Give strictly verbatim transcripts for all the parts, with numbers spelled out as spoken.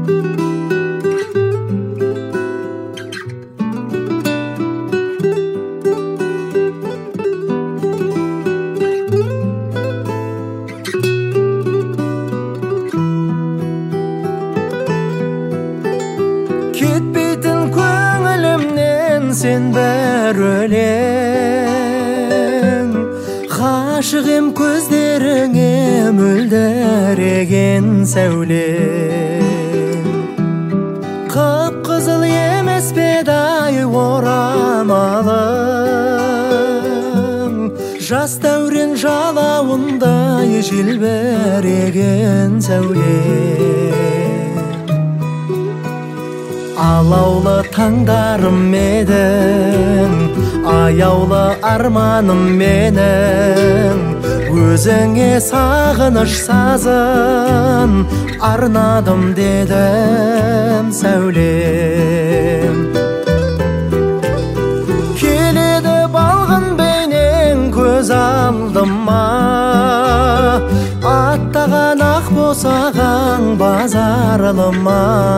Кетпейтін көңілімнен сен бір өлең, ғашық ем көздеріңе мөлдіреген сәулең. Қып-қызыл емес пе ай орамалың, жас дәурен жалауындай желбіреген сәулең. Алаулы таңдарым менің, аяулы арманым менің, өзіңе сағыныш сазын арнадым дедім сәулем. Келеді балғын бейнең көз алдыма, аттаған ақ босаған базарылыма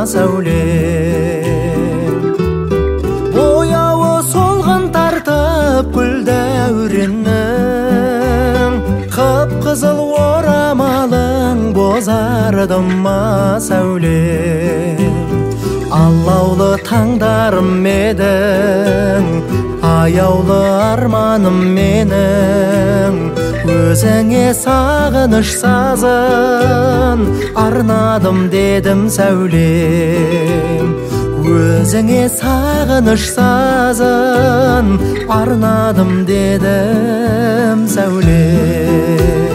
сәулем. Бояуы солғын тартып гүл дәуреннің, қып-қызыл орамалың бозардым ма сәулем. Алаулы таңдарым менің, аяулы арманым менің, өзіңе сағыныш сазын арнадым дедім сәулем. Өзіңе сағыныш сазын арнадым дедім сәулем.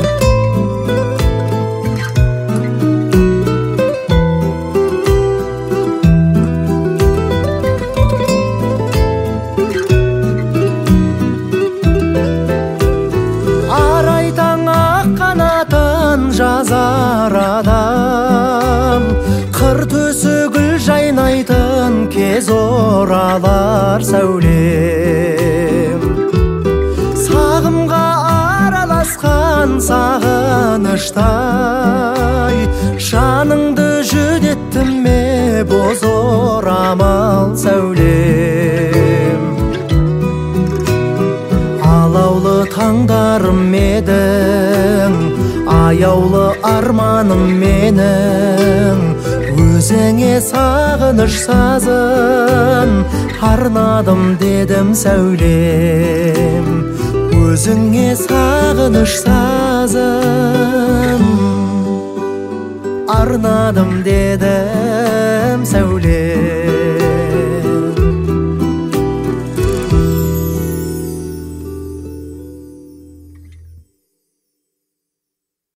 Жазар адам, қыр төсі гүл жайнайтын кез оралар сәулем. Сағымға араласқан сағыныштай, жаныңды жүдеттім ме боз орамал сәулем. Алаулы таңдарым менің, аяулы арманым менің, өзіңе сағыныш сазын арнадым дедім сәулем. Өзіңе сағыныш сазын арнадым дедім сәулем.